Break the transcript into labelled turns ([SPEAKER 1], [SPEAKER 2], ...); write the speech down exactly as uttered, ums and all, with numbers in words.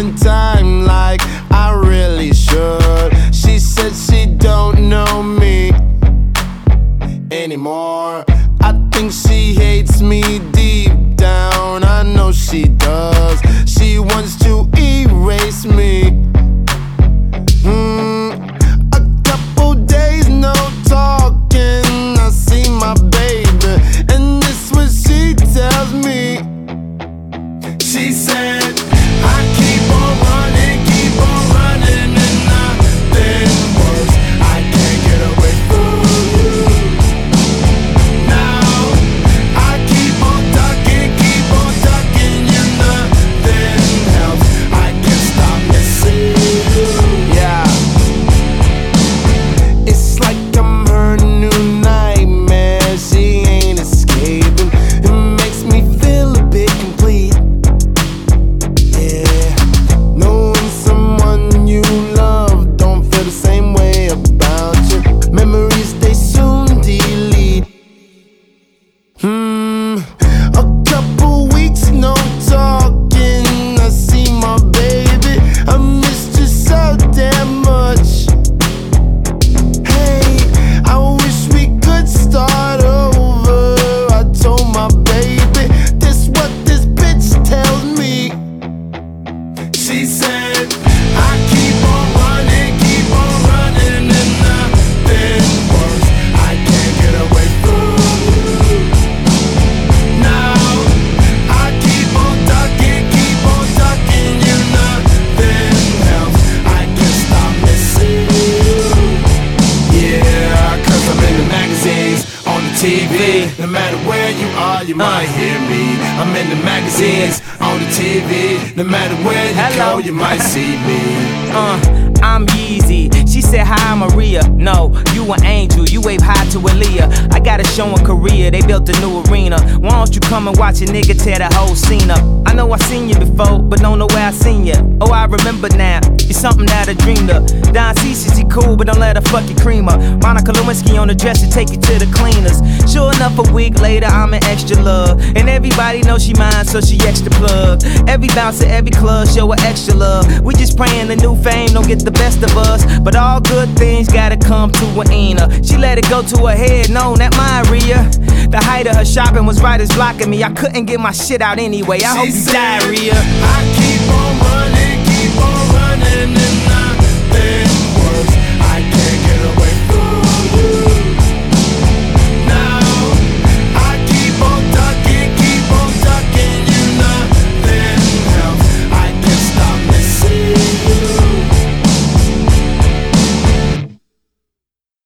[SPEAKER 1] spend time like I really should. She said she don't know me anymore. I think she hates me deep down, I know she does. She wants to erase me. Mm, a couple days no talking, I see my baby, and this what she tells me. She said, I keep on running, keep on running, and nothing works. I can't get away from you. Now I keep on ducking, keep on ducking, you nothing helps. I can't stop missing you. Yeah, it's like I'm her new nightmare. She ain't escaping. It makes me feel a bit complete. Yeah, knowing someone you love don't feel the same way about you. Memories they soon delete. Hmm, a couple weeks no talking, I see my baby, I missed you so damn much. Hey, I wish we could start over. I told my baby, this what this bitch tells me. She said, I keep on running, keep on running, and nothing works. I can't get away from you. Now I keep on ducking, keep on ducking, you nothing helps. I can't stop missing you. Yeah, cause I'm in the magazines, on the T V. No matter where you are, you might hear me. I'm in the magazines, on the T V. No matter where you
[SPEAKER 2] Hello.
[SPEAKER 1] go, you might see me.
[SPEAKER 2] Uh, I'm Yeezy. She said, hi, I'm Maria. No, you an angel. You wave high to Aaliyah. I got a show in Korea. They built a new arena. Why don't you come and watch a nigga tear the whole scene up? I know I seen you before, but don't know where I seen you. Oh, I remember now. You're something that I dreamed of. Don C C, she cool, but don't let her fuck your creamer. Monica Lewinsky on the dresser, take you to the cleaners. Sure enough, a week later, I'm an extra love. And everybody knows she mine, so she extra plug. Every bouncer, every club, show her extra love. We just praying the new fame don't get the best of us. But all good things gotta come to an end. She let it go to her head, no, not mine, Rhea. The height of her shopping was right as blocking me. I couldn't get my shit out anyway. I hope you die, Rhea.
[SPEAKER 1] I keep on running.